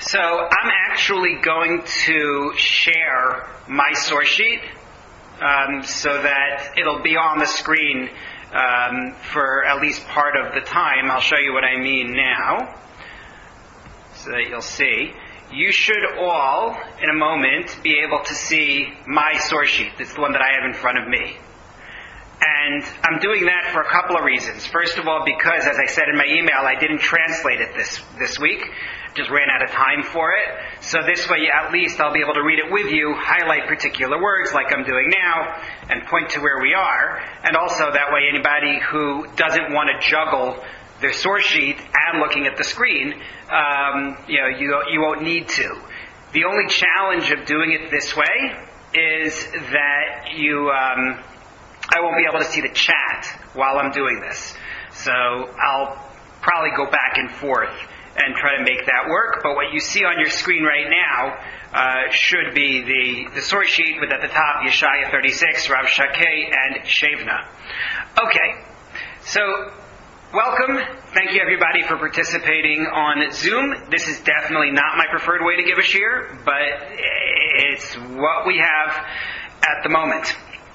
So I'm actually going to share my source sheet so that it'll be on the screen for at least part of the time. I'll show you what I mean now so that you'll see. You should all, in a moment, be able to see my source sheet. It's the one that I have in front of me. And I'm doing that for a couple of reasons. First of all, because, as I said in my email, I didn't translate it this week. Just ran out of time for it. So this way, at least, I'll be able to read it with you, highlight particular words like I'm doing now, and point to where we are. And also, that way, anybody who doesn't want to juggle their source sheet and looking at the screen, you won't need to. The only challenge of doing it this way is that I won't be able to see the chat while I'm doing this. So I'll probably go back and forth and try to make that work. But what you see on your screen right now should be the source sheet with at the top Yeshaya 36, Rav Shakeh, and Shevna. Okay, so welcome. Thank you everybody for participating on Zoom. This is definitely not my preferred way to give a shiur, but it's what we have at the moment.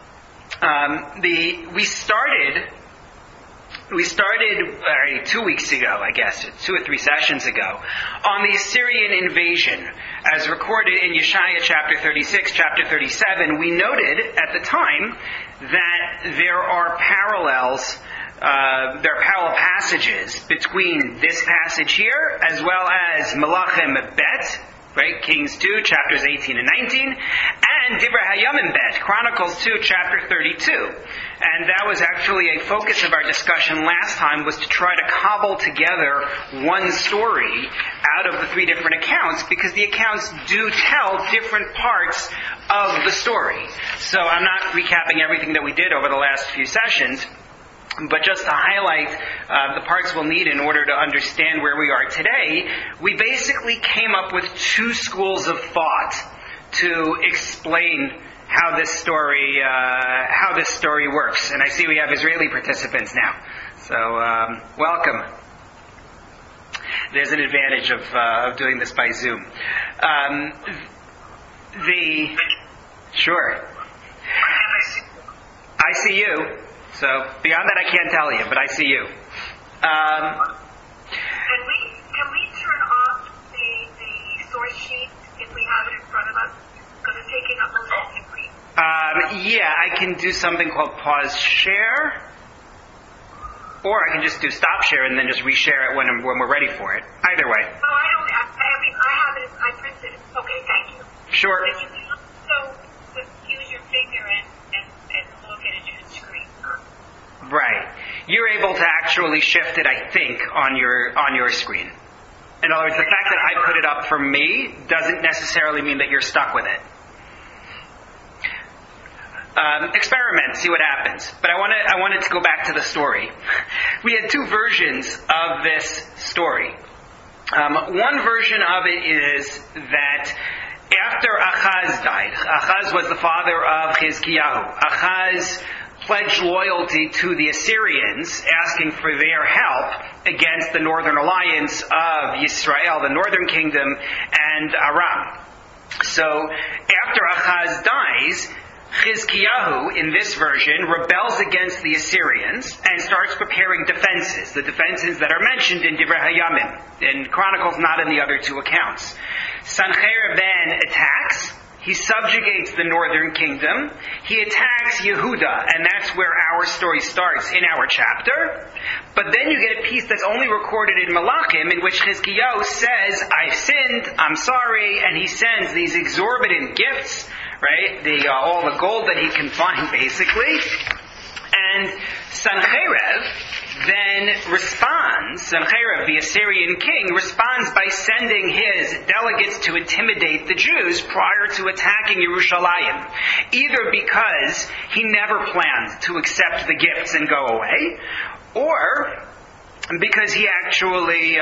We started 2 weeks ago, I guess, 2 or 3 sessions ago, on the Assyrian invasion. As recorded in Yeshaya chapter 36, chapter 37, we noted at the time that there are parallel passages between this passage here, as well as Melachim Bet, right, Kings 2, chapters 18 and 19, and Divrei Hayamim Bet, Chronicles 2, chapter 32. And that was actually a focus of our discussion last time, was to try to cobble together one story out of the 3 different accounts, because the accounts do tell different parts of the story. So I'm not recapping everything that we did over the last few sessions, but just to highlight the parts we'll need in order to understand where we are today, we basically came up with 2 schools of thought to explain how this story works. And I see we have Israeli participants now, so welcome. There's an advantage of doing this by Zoom. Sure. I see you. So beyond that, I can't tell you, but I see you. Can we turn off the source sheet if we have it in front of us? Because it's taking up most of the screen. Yeah, I can do something called pause share, or I can just do stop share and then just reshare it when we're ready for it. Either way. Oh, I have it. I printed it. Okay, thank you. Sure. But you can also use your finger and look at it through the screen. Right. You're able to actually shift it, I think, on your screen. In other words, the fact that I put it up for me doesn't necessarily mean that you're stuck with it. Experiment, see what happens. But I wanted to go back to the story. We had 2 versions of this story. One version of it is that after Achaz died, Achaz was the father of Chizkiyahu. Achaz pledged loyalty to the Assyrians, asking for their help against the northern alliance of Yisrael, the northern kingdom, and Aram. So after Achaz dies, Chizkiyahu, in this version, rebels against the Assyrians and starts preparing defenses, the defenses that are mentioned in Divrei Hayamim, in Chronicles, not in the other 2 accounts. Sancherib then attacks. He subjugates the northern kingdom. He attacks Yehuda, and that's where our story starts in our chapter. But then you get a piece that's only recorded in Melachim, in which Chizkiyahu says, I've sinned, I'm sorry, and he sends these exorbitant gifts, right? All the gold that he can find, basically. And Sancherib then responds, Sancherib, the Assyrian king, responds by sending his delegates to intimidate the Jews prior to attacking Yerushalayim, either because he never planned to accept the gifts and go away, or because he actually,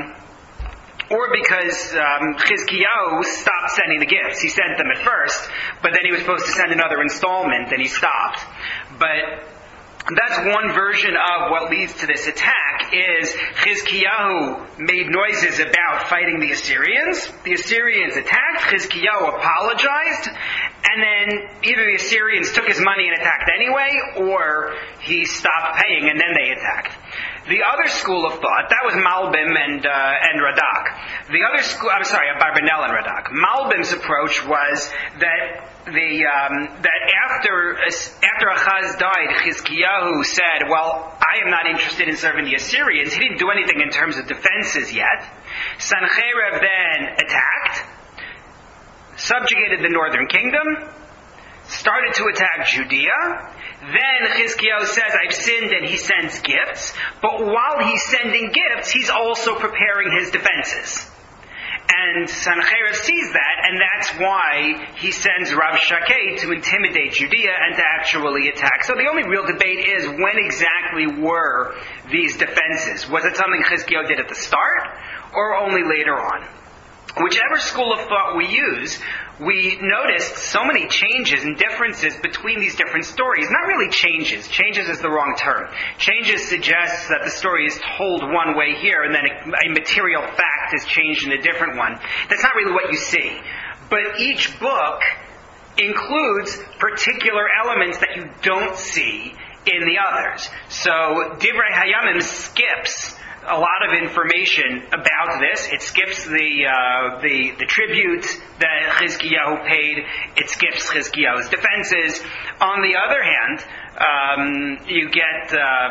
Chizkiyahu stopped sending the gifts. He sent them at first, but then he was supposed to send another installment, and he stopped. But that's one version of what leads to this attack. is Chizkiyahu made noises about fighting the Assyrians. The Assyrians attacked. Chizkiyahu apologized. And then either the Assyrians took his money and attacked anyway, or he stopped paying and then they attacked. The other school of thought, that was Malbim and Radak. The other school, Abarbanel and Radak. Malbim's approach was that that after Achaz died, Chizkiyahu said, well, I am not interested in serving the Assyrians. He didn't do anything in terms of defenses yet. Sancheiriv then attacked, subjugated the northern kingdom, started to attack Judea. Then Chizkiyahu says, I've sinned, and he sends gifts. But while he's sending gifts, he's also preparing his defenses. And Sancheiriv sees that, and that's why he sends Rav Shakeh to intimidate Judea and to actually attack. So the only real debate is, when exactly were these defenses? Was it something Chizkiyahu did at the start, or only later on? Whichever school of thought we use, we noticed so many changes and differences between these different stories. Not really changes. Changes is the wrong term. Changes suggests that the story is told one way here, and then a material fact is changed in a different one. That's not really what you see. But each book includes particular elements that you don't see in the others. So Divrei Hayamim skips a lot of information about this. It skips the tribute that Chizkiyahu paid. It skips Chizkiyahu's defenses. On the other hand, you get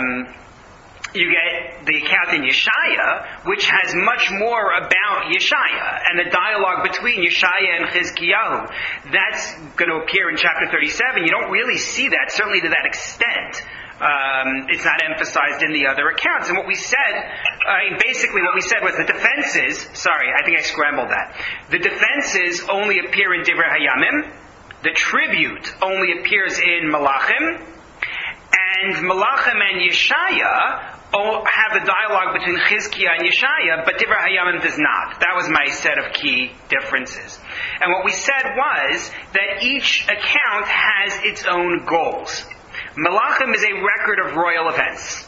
the account in Yeshaya, which has much more about Yeshaya and the dialogue between Yeshaya and Chizkiyahu. That's going to appear in chapter 37. You don't really see that, certainly to that extent. It's not emphasized in the other accounts. And what we said, basically what we said was the defenses, I think I scrambled that. The defenses only appear in Divrei Hayamim. The tribute only appears in Malachim. And Malachim and Yeshaya have the dialogue between Chizkiah and Yeshaya, but Divrei Hayamim does not. That was my set of key differences. And what we said was that each account has its own goals. Malachim is a record of royal events.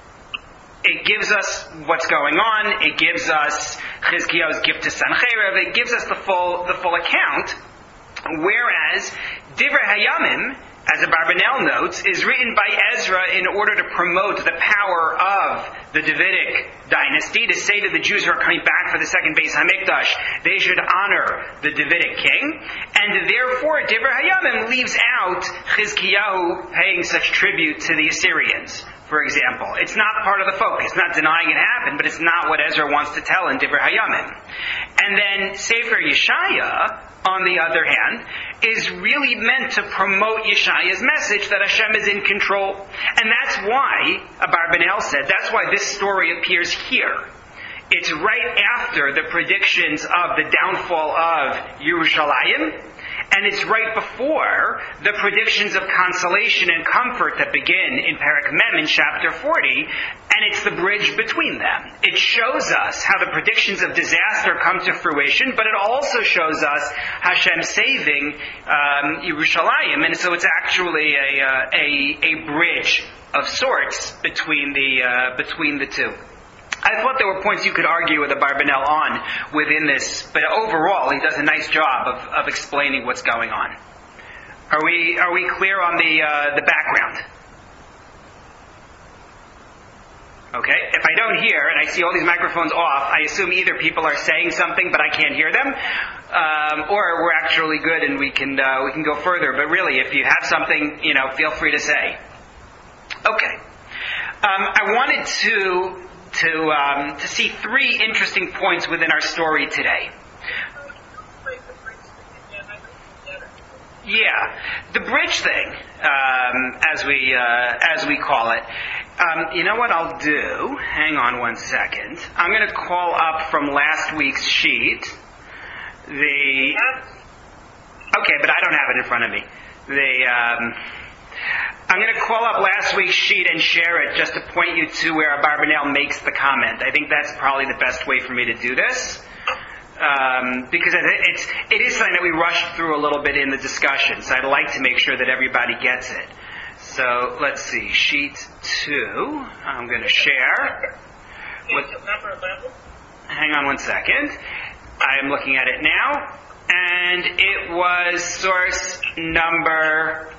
It gives us what's going on. It gives us Chizkiyahu's gift to Sancheiriv. It gives us the full account. Whereas Divrei Hayamim, as Abarbanel notes, is written by Ezra in order to promote the power of the Davidic dynasty, to say to the Jews who are coming back for the second Beis Hamikdash, they should honor the Davidic king. And therefore, Divrei Hayamim leaves out Chizkiyahu paying such tribute to the Assyrians, for example. It's not part of the focus. Not denying it happened, but it's not what Ezra wants to tell in Divrei Hayamim. And then Sefer Yeshaya, on the other hand, is really meant to promote Yeshaya's message that Hashem is in control. And that's why, Abarbanel said, that's why this story appears here. It's right after the predictions of the downfall of Yerushalayim, and it's right before the predictions of consolation and comfort that begin in Perek Mem in chapter 40, and it's the bridge between them. It shows us how the predictions of disaster come to fruition, but it also shows us Hashem saving Yerushalayim, and so it's actually a bridge of sorts between the two. I thought there were points you could argue with Abarbanel on within this, but overall he does a nice job of explaining what's going on. Are we clear on the background? Okay. If I don't hear and I see all these microphones off, I assume either people are saying something but I can't hear them, or we're actually good and we can go further. But really, if you have something, feel free to say. Okay. I wanted to see three interesting points within our story today. Yeah, the bridge thing, as we call it. You know what I'll do? Hang on one second. I'm going to call up from last week's sheet okay, but I don't have it in front of me. I'm going to call up last week's sheet and share it just to point you to where Abarbanel makes the comment. I think that's probably the best way for me to do this. Because it is something that we rushed through a little bit in the discussion, so I'd like to make sure that everybody gets it. So let's see, sheet 2, I'm going to share. Number 11? Hang on one second. I am looking at it now. And it was source number...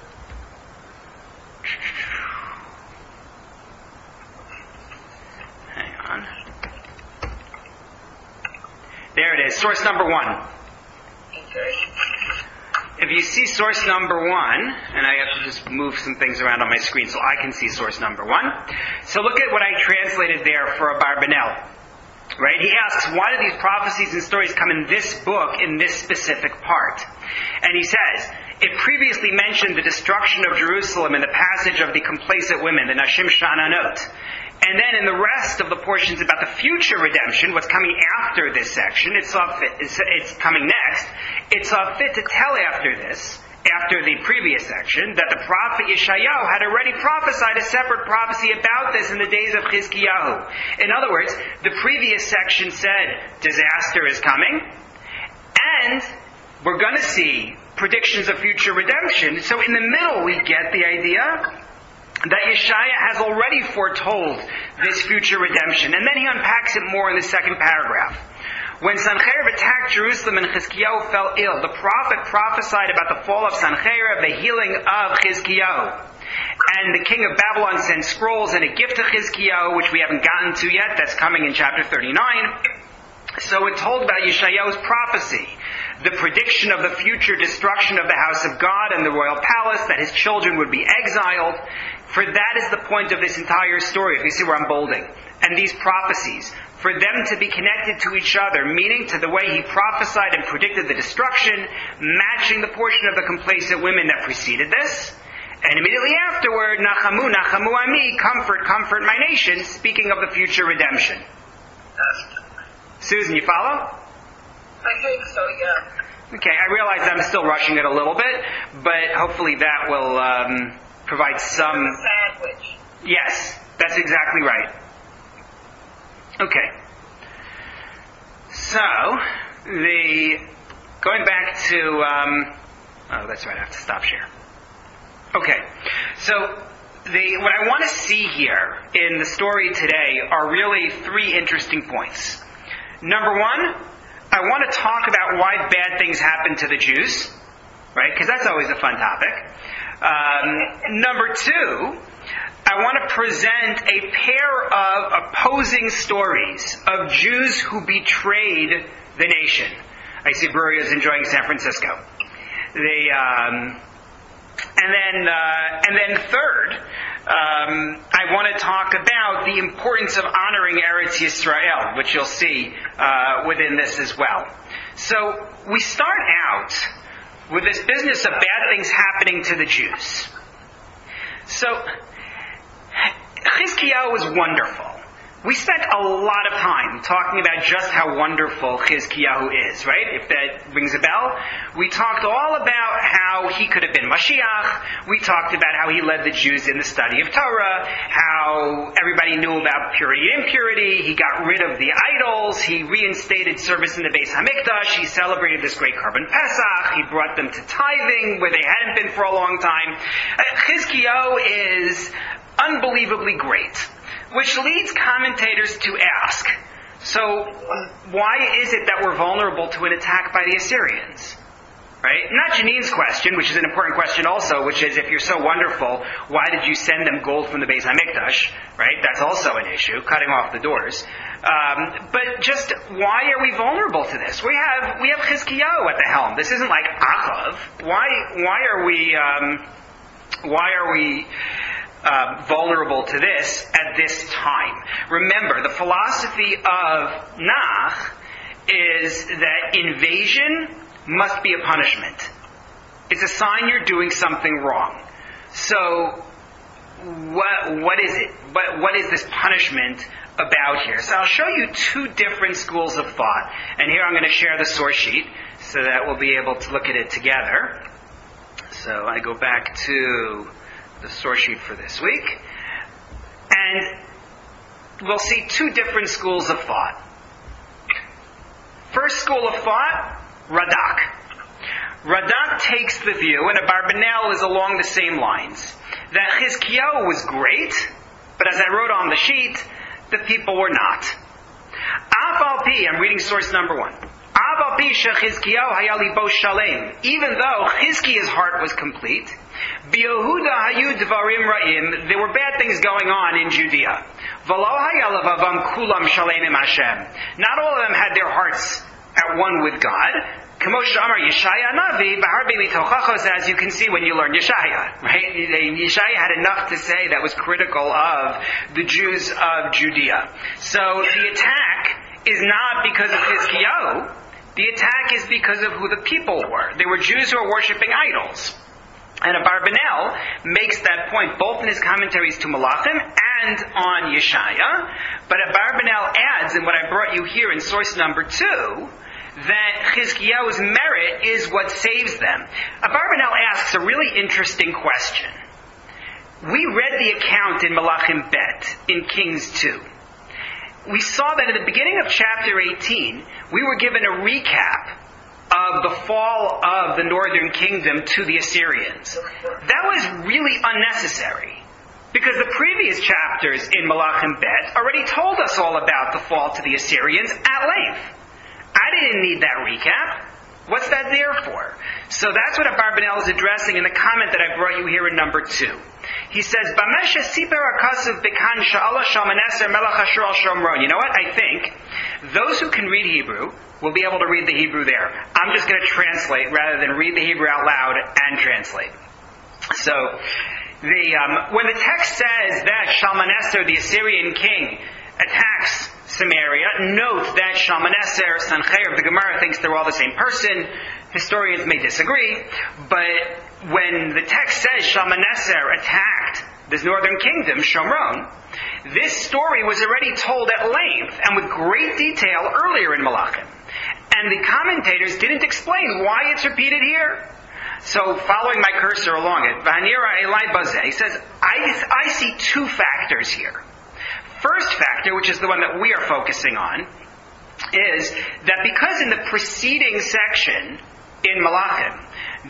Hang on. There it is, source number 1. Okay. If you see source number 1, and I have to just move some things around on my screen so I can see source number 1. So look at what I translated there for Abarbanel. Right? He asks, why do these prophecies and stories come in this book, in this specific part? And he says, it previously mentioned the destruction of Jerusalem and the passage of the complacent women, the Nashim Shananot. And then in the rest of the portions about the future redemption, what's coming after this section, it's coming next, it saw fit to tell after the previous section, that the prophet Yeshayahu had already prophesied a separate prophecy about this in the days of Chizkiyahu. In other words, the previous section said, disaster is coming, and we're going to see predictions of future redemption. So in the middle we get the idea that Yeshaya has already foretold this future redemption. And then he unpacks it more in the second paragraph. When Sancherib attacked Jerusalem and Chizkiyahu fell ill, the prophet prophesied about the fall of Sancherib, the healing of Chizkiyahu. And the king of Babylon sent scrolls and a gift to Chizkiyahu, which we haven't gotten to yet. That's coming in chapter 39. So it told about Yeshayahu's prophecy, the prediction of the future destruction of the house of God and the royal palace, that his children would be exiled. For that is the point of this entire story, if you see where I'm bolding. And these prophecies, for them to be connected to each other, meaning to the way he prophesied and predicted the destruction, matching the portion of the complacent women that preceded this. And immediately afterward, Nachamu, Nachamu Ami, comfort, comfort my nation, speaking of the future redemption. Susan, you follow? I think so, yeah. Okay, I realize I'm still rushing it a little bit, but hopefully that will provide some... Sandwich. Yes, that's exactly right. Okay. So, going back to... oh, that's right, I have to stop share. Okay, so what I want to see here in the story today are really 3 interesting points. Number 1, I want to talk about why bad things happen to the Jews, right? Because that's always a fun topic. Number 2, I want to present a pair of opposing stories of Jews who betrayed the nation. I see Bruria's enjoying San Francisco. And then third, I want to talk about the importance of honoring Eretz Yisrael, which you'll see within this as well. So we start out with this business of bad things happening to the Jews. So Chizkiyahu was wonderful. We spent a lot of time talking about just how wonderful Chizkiyahu is, right? If that rings a bell. We talked all about how he could have been Mashiach. We talked about how he led the Jews in the study of Torah, how everybody knew about purity and impurity. He got rid of the idols. He reinstated service in the Beis HaMikdash. He celebrated this great Korban Pesach. He brought them to tithing where they hadn't been for a long time. Chizkiyahu is unbelievably great. Which leads commentators to ask, so why is it that we're vulnerable to an attack by the Assyrians? Right? Not Janine's question, which is an important question also, which is if you're so wonderful, why did you send them gold from the Beis HaMikdash? Right? That's also an issue, cutting off the doors. But just why are we vulnerable to this? We have Chizkiyahu at the helm. This isn't like Achav. Why are we vulnerable to this at this time? Remember, the philosophy of Nach is that invasion must be a punishment. It's a sign you're doing something wrong. So, what is it? What is this punishment about here? So I'll show you 2 different schools of thought. And here I'm going to share the source sheet so that we'll be able to look at it together. So I go back to the source sheet for this week, and we'll see 2 different schools of thought. First school of thought, Radak. Radak takes the view, and Abarbanel is along the same lines, that Chizkiyahu was great, but as I wrote on the sheet, the people were not. I'm reading source number 1. Even though Chizkiah's heart was complete, there were bad things going on in Judea. Not all of them had their hearts at one with God. As you can see when you learn Yeshaya, right? Yeshaya had enough to say that was critical of the Jews of Judea. So the attack is not because of Chizkiyahu. The attack is because of who the people were. They were Jews who were worshipping idols. And Abarbanel makes that point both in his commentaries to Malachim and on Yeshaya. But Abarbanel adds, in what I brought you here in source number 2, that Chizkiyahu's merit is what saves them. Abarbanel asks a really interesting question. We read the account in Malachim Bet, in Kings 2. We saw that at the beginning of chapter 18, we were given a recap of the fall of the northern kingdom to the Assyrians. That was really unnecessary, because the previous chapters in Malachim Bet already told us all about the fall to the Assyrians at length. I didn't need that recap. What's that there for? So that's what Abarbanel is addressing in the comment that I brought you here in number 2. He says, you know what? I think those who can read Hebrew will be able to read the Hebrew there. I'm just going to translate rather than read the Hebrew out loud and translate. So, when the text says that Shalmaneser, the Assyrian king, attacks Samaria, note that Shalmaneser, Sancheir of the Gemara thinks they're all the same person. Historians may disagree, but when the text says Shalmaneser attacked this northern kingdom, Shomron, this story was already told at length and with great detail earlier in Malachim. And the commentators didn't explain why it's repeated here. So, following my cursor along it, V'hanira Elai Bazeh, he says, I see 2 factors here. First factor, which is the one that we are focusing on, is that because in the preceding section in Malachim,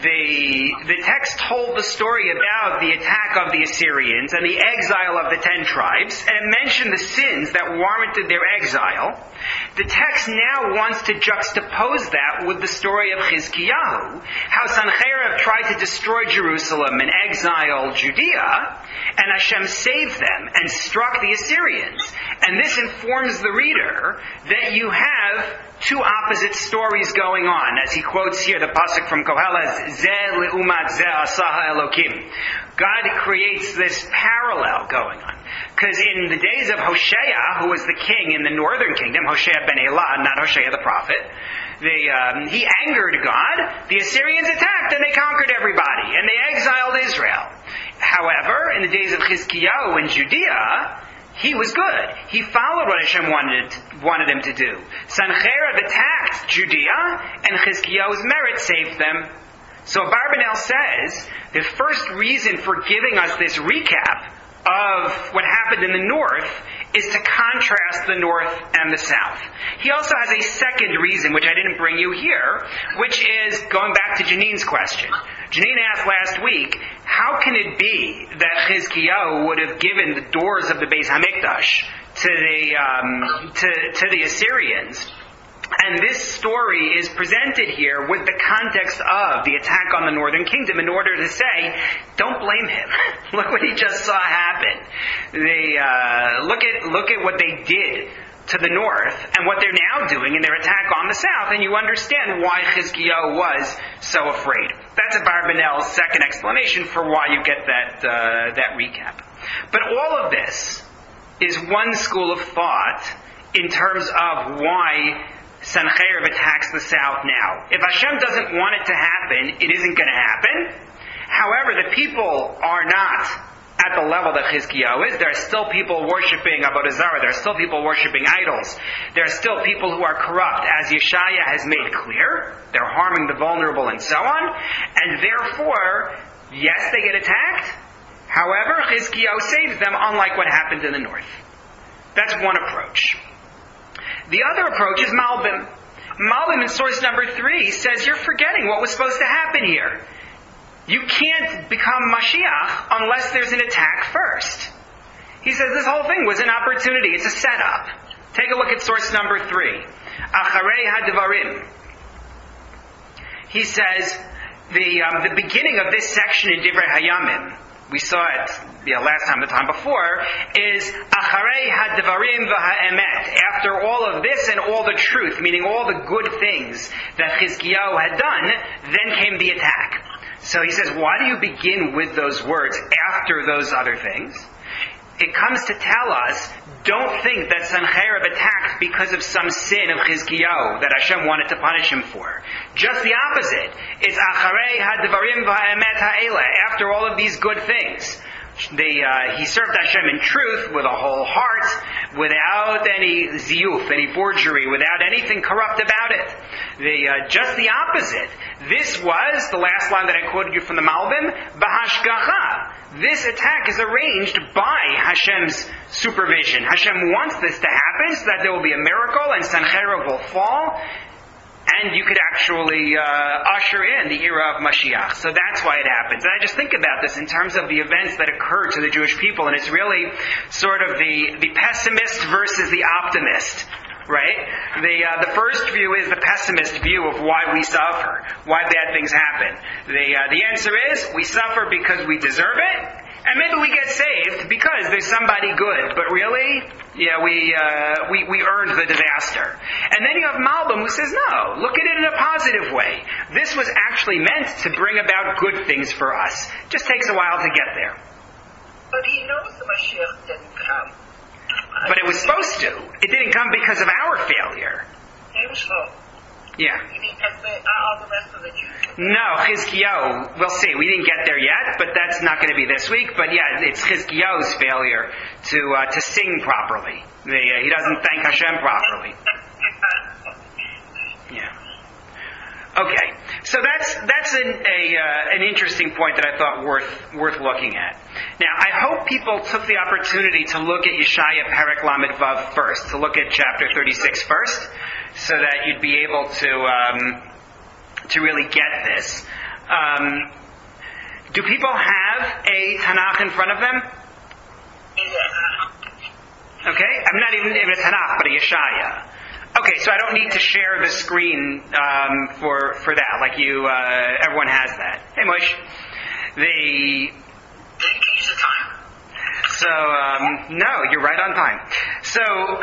the text told the story about the attack of the Assyrians and the exile of the 10 tribes, and it mentioned the sins that warranted their exile. The text now wants to juxtapose that with the story of Chizkiyahu, how Sancheirav tried to destroy Jerusalem and exile Judea, and Hashem saved them and struck the Assyrians. And this informs the reader that you have 2 opposite stories going on. As he quotes here the pasuk from Koheles, Zeh le'umat zeh asaha Elokim. God creates this parallel going on. Because in the days of Hosea, who was the king in the northern kingdom, Hosea ben Elah, not Hosea the prophet, he angered God. The Assyrians attacked and they conquered everybody. And they exiled Israel. However, in the days of Chizkiyahu in Judea, he was good. He followed what Hashem wanted him to do. Sancheirav attacked Judea, and Chizkiyahu's merit saved them. So Abarbanel says, the first reason for giving us this recap of what happened in the north is to contrast the north and the south. He also has a second reason, which I didn't bring you here, which is going back to Janine's question. Janine asked last week, how can it be that Chizkiyahu would have given the doors of the Beis Hamikdash to the Assyrians? And this story is presented here with the context of the attack on the northern kingdom in order to say, don't blame him. Look what he just saw happen. Look at what they did to the north and what they're now doing in their attack on the south, and you understand why Chizkiyahu was so afraid. That's Abarbanel's second explanation for why you get that recap. But all of this is one school of thought in terms of why Sancheirav attacks the south now. If Hashem doesn't want it to happen, it isn't going to happen. However, the people are not at the level that Chizkiyahu is. There are still people worshipping Avodah Zarah. There are still people worshipping idols. There are still people who are corrupt, as Yeshaya has made clear. They're harming the vulnerable and so on. And therefore, yes, they get attacked. However, Chizkiyahu saves them, unlike what happened in the north. That's one approach. The other approach is Malbim. Malbim in source number 3 says you're forgetting what was supposed to happen here. You can't become Mashiach unless there's an attack first. He says this whole thing was an opportunity. It's a setup. Take a look at source number 3. Acharei hadvarim. He says the beginning of this section in Divrei Hayamim, we saw it last time, the time before, is Acharei hadvarim v'ha'emet. After all of this and all the truth, meaning all the good things that Chizkiyahu had done, then came the attack. So he says, why do you begin with those words after those other things? It comes to tell us, don't think that Sancherib attacked because of some sin of Chizkiyahu that Hashem wanted to punish him for. Just the opposite. It's Acharei hadvarim v'ha'emet ha'ela. After all of these good things. He served Hashem in truth with a whole heart, without any ziyuf, any forgery, without anything corrupt about it. Just the opposite. This was, the last line that I quoted you from the Malbim, Bahashgacha. This attack is arranged by Hashem's supervision. Hashem wants this to happen so that there will be a miracle and Sancherib will fall. And you could actually usher in the era of Mashiach. So that's why it happens. And I just think about this in terms of the events that occurred to the Jewish people. And it's really sort of the pessimist versus the optimist. Right? The first view is the pessimist view of why we suffer. Why bad things happen. The answer is, we suffer because we deserve it. And maybe we get saved because there's somebody good. But really, we earned the disaster. And then you have Malbim who says, no, look at it in a positive way. This was actually meant to bring about good things for us. Just takes a while to get there. But he knows the Mashiach didn't come. But it was supposed to. It didn't come because of our failure. Yeah. You mean all the rest of the Jews? No, Chizkiyahu, we'll see. We didn't get there yet, but that's not going to be this week. But yeah, it's Chizkiyahu's failure to sing properly. He doesn't thank Hashem properly. Yeah. Okay, so that's an interesting point that I thought worth looking at. Now, I hope people took the opportunity to look at Yeshaya Perek Lamed Vav first, to look at chapter 36 first, so that you'd be able to really get this. Do people have a Tanakh in front of them? Okay, I'm not even in a Tanakh, but a Yeshaya. Okay, so I don't need to share the screen for that. Like everyone has that. Hey, Mosh. So no, you're right on time. So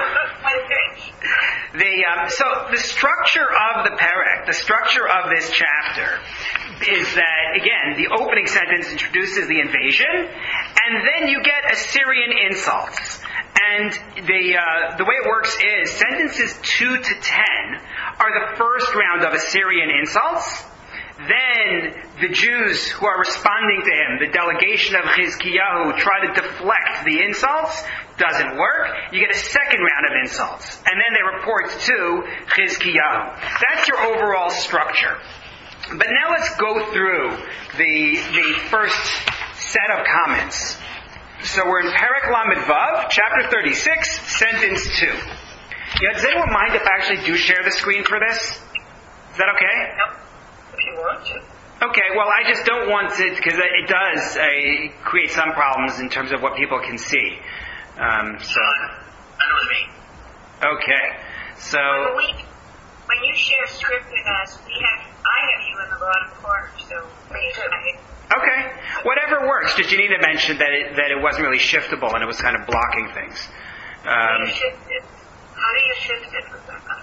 the structure of the Perek, the structure of this chapter, is that again the opening sentence introduces the invasion, and then you get Assyrian insults. And the way it works is sentences 2 to 10 are the first round of Assyrian insults. Then the Jews who are responding to him, the delegation of Chizkiyahu, try to deflect the insults. Doesn't work. You get a second round of insults. And then they report to Chizkiyahu. That's your overall structure. But now let's go through the first set of comments. So we're in Perek Lamed Vav, chapter 36, sentence 2. Does anyone mind if I actually do share the screen for this? Is that okay? Yep. If you want to. Okay, well I just don't want to, because it does create some problems in terms of what people can see. So. I know what you mean. Okay, so. When you share script with us, I have you in the bottom corner, so please. Okay, whatever works. Just you need to mention that it wasn't really shiftable and it was kind of blocking things. How do you shift it? Rebecca?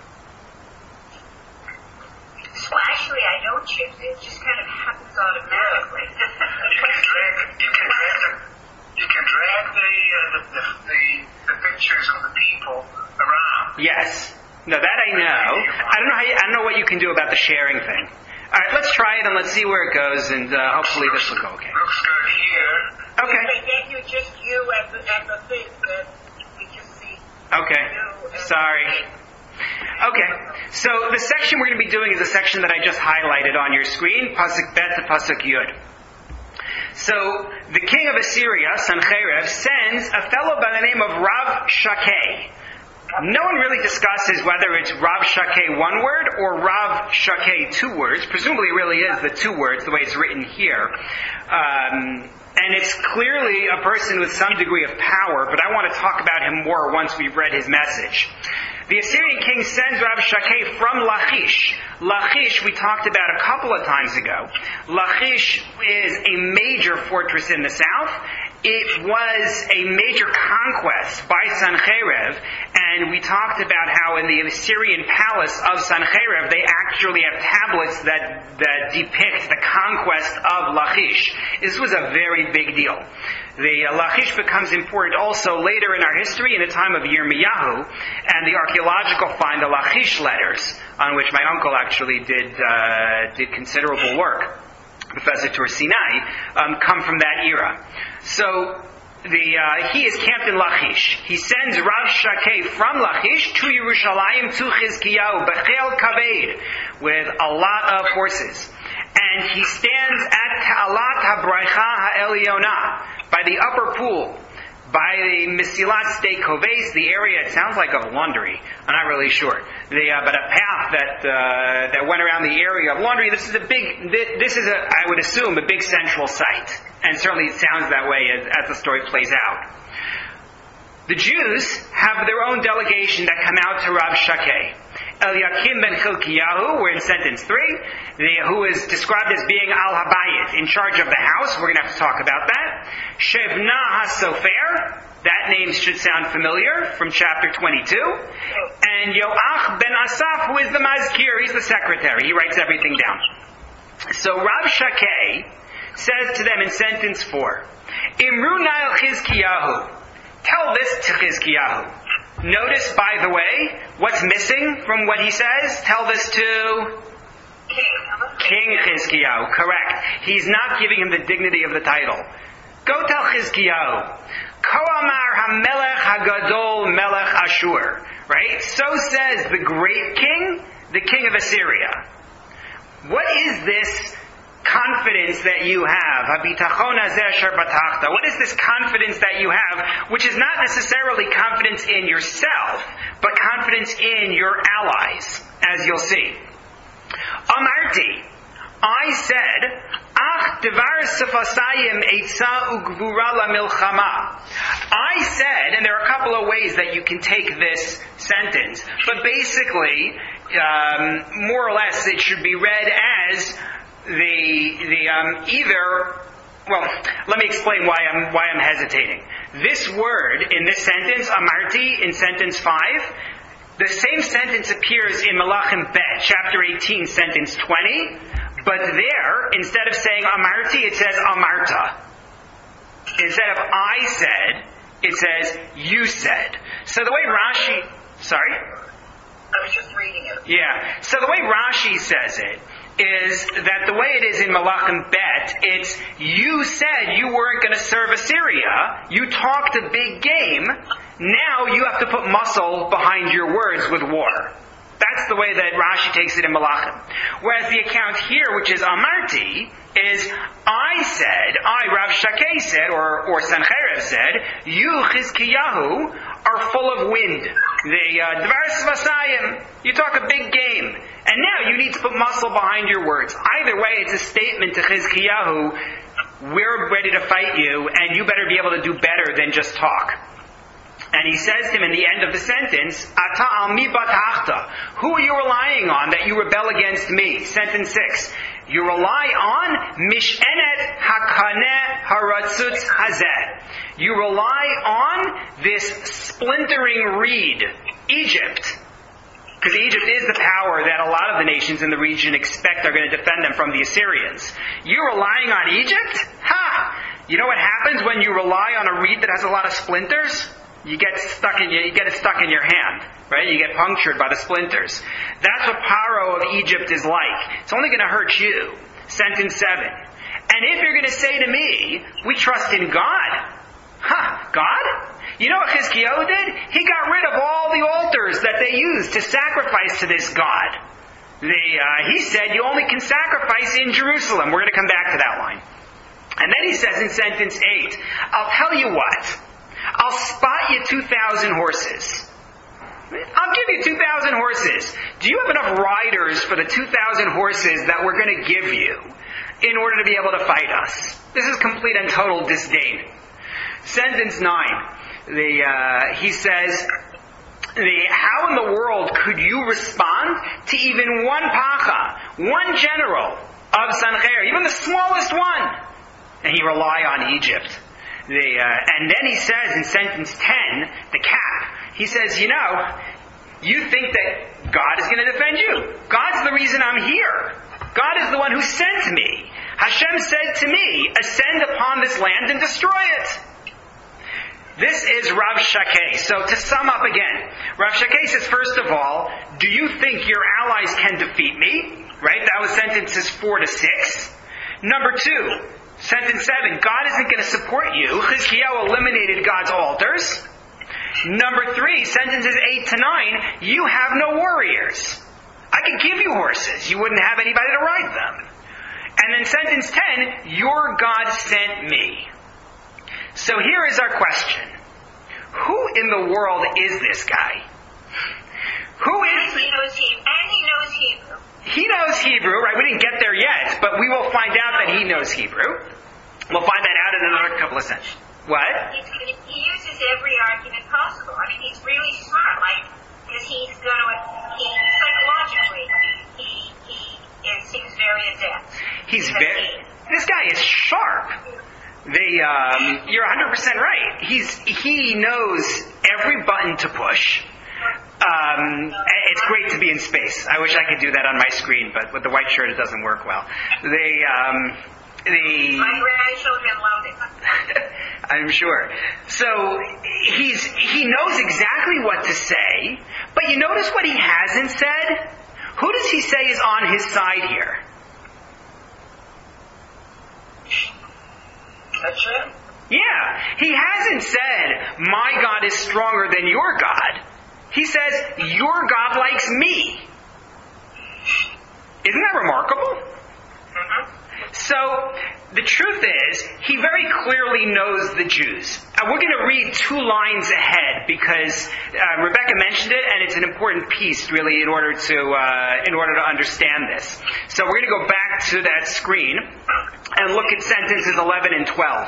Well, actually, I don't shift it. It just kind of happens automatically. You can drag the pictures of the people around. Yes. No, that I know. I don't know what you can do about the sharing thing. All right, let's try it and let's see where it goes, and hopefully this will go okay. Looks good here. Okay. Then you just and the thing that we can see. Okay. Sorry. Okay. So the section we're going to be doing is a section that I just highlighted on your screen, Pasuk Bet to Pasuk Yud. So the king of Assyria, Sancherib, sends a fellow by the name of Rav Shakeh. No one really discusses whether it's Rav Shakeh one word or Rav Shakeh two words. Presumably it really is the two words, the way it's written here. And it's clearly a person with some degree of power, but I want to talk about him more once we've read his message. The Assyrian king sends Rabshakeh from Lachish. Lachish we talked about a couple of times ago. Lachish is a major fortress in the south. It was a major conquest by Sancheiriv, and we talked about how in the Assyrian palace of Sancheiriv they actually have tablets that depict the conquest of Lachish. This was a very big deal. The Lachish becomes important also later in our history, in the time of Yirmiyahu, and the archaeological find, the Lachish letters, on which my uncle actually did considerable work, Professor Torsinai, come from that era. So he is camped in Lachish. He sends Rabshakeh from Lachish to Yerushalayim to Chizkiyahu, Bechel Kaved, with a lot of horses. And he stands at Ta'alat HaBraicha HaElyonah, by the upper pool, by the Mesilat Sde Koves, the area, it sounds like of laundry, I'm not really sure. But a path that went around the area of laundry. This is I would assume, a big central site. And certainly it sounds that way as the story plays out. The Jews have their own delegation that come out to Rabshakeh. Eliakim ben Chilkiyahu, we're in sentence 3, who is described as being al-habayit, in charge of the house. We're going to have to talk about that. Shebna HaSofer, that name should sound familiar, from chapter 22. And Yoach ben Asaph, who is the mazkir, he's the secretary, he writes everything down. So Rabshakeh says to them in sentence 4, Imru Nail Chizkiyahu, tell this to Chizkiyahu. Notice, by the way, what's missing from what he says? Tell this to King Chizkiyahu. Correct. He's not giving him the dignity of the title. Go tell Chizkiyahu. Ko amar hamelech hagadol melech Ashur. Right? So says the great king, the king of Assyria. What is this confidence that you have? What is this confidence that you have, which is not necessarily confidence in yourself, but confidence in your allies, as you'll see. Amarti, I said, Ach devar sefasayim eitza ugvura la milchama. I said, and there are a couple of ways that you can take this sentence, but basically, more or less, it should be read as let me explain why I'm hesitating. This word in this sentence, amarti, in sentence 5, the same sentence appears in Malachim Bet, chapter 18, sentence 20, but there, instead of saying amarti, it says amarta. Instead of I said, it says you said. So the way Rashi, sorry? I was just reading it. Yeah. So the way Rashi says it is that the way it is in Malachim Bet, it's you said you weren't going to serve Assyria, you talked a big game, now you have to put muscle behind your words with war. That's the way that Rashi takes it in Malachim. Whereas the account here, which is Amarti, is I, Rabshakeh said, or Sancheiriv said, you, Chizkiyahu, are full of wind. Dvar Svasayim, you talk a big game. And now you need to put muscle behind your words. Either way, it's a statement to Chizkiyahu, we're ready to fight you, and you better be able to do better than just talk. And he says to him in the end of the sentence, Ata al mi batachta. Who are you relying on that you rebel against me? Sentence 6. You rely on Mishenet Hakaneh Haratzutz Hazeh. You rely on this splintering reed, Egypt. Because Egypt is the power that a lot of the nations in the region expect are going to defend them from the Assyrians. You're relying on Egypt? Ha! You know what happens when you rely on a reed that has a lot of splinters? You get it stuck in your hand, right? You get punctured by the splinters. That's what Paro of Egypt is like. It's only going to hurt you. Sentence 7. And if you're going to say to me, we trust in God. God? You know what Chizkiyahu did? He got rid of all the altars that they used to sacrifice to this God. He said you only can sacrifice in Jerusalem. We're going to come back to that line. And then he says in sentence 8, I'll tell you what. I'll spot you 2,000 horses. I'll give you 2,000 horses. Do you have enough riders for the 2,000 horses that we're going to give you in order to be able to fight us? This is complete and total disdain. Sentence 9. He says, how in the world could you respond to even one pacha, one general of Sancherib, even the smallest one? And he rely on Egypt. And then he says in sentence 10, the cap, he says, you think that God is going to defend you. God's the reason I'm here. God is the one who sent me. Hashem said to me, ascend upon this land and destroy it. This is Rav Shakeh. So to sum up again, Rav Shakeh says, first of all, do you think your allies can defeat me? Right? That was sentences 4 to 6. Number 2, sentence 7, God isn't going to support you. Chizkiyahu eliminated God's altars. Number 3, sentences 8 to 9, you have no warriors. I could give you horses. You wouldn't have anybody to ride them. And then sentence 10, your God sent me. So here is our question. Who in the world is this guy? Who is... And he knows Hebrew. He knows Hebrew, right? We didn't get there yet, but we will find out that he knows Hebrew. We'll find that out in another couple of sentences. What? He uses every argument possible. I mean, he's really smart, because he's going to... psychologically, he seems very adept. This guy is sharp. You're 100% right. He knows every button to push. It's great to be in space. I wish I could do that on my screen, but with the white shirt it doesn't work well. My grandchildren love it. I'm sure. So he knows exactly what to say, but you notice what he hasn't said? Who does he say is on his side here? Hashem? Yeah, he hasn't said, my God is stronger than your God. He says, your God likes me. Isn't that remarkable? Mm-hmm. So, the truth is, he very clearly knows the Jews. We're going to read 2 lines ahead because Rebecca mentioned it, and it's an important piece, really, in order to understand this. So we're going to go back to that screen and look at sentences 11 and 12.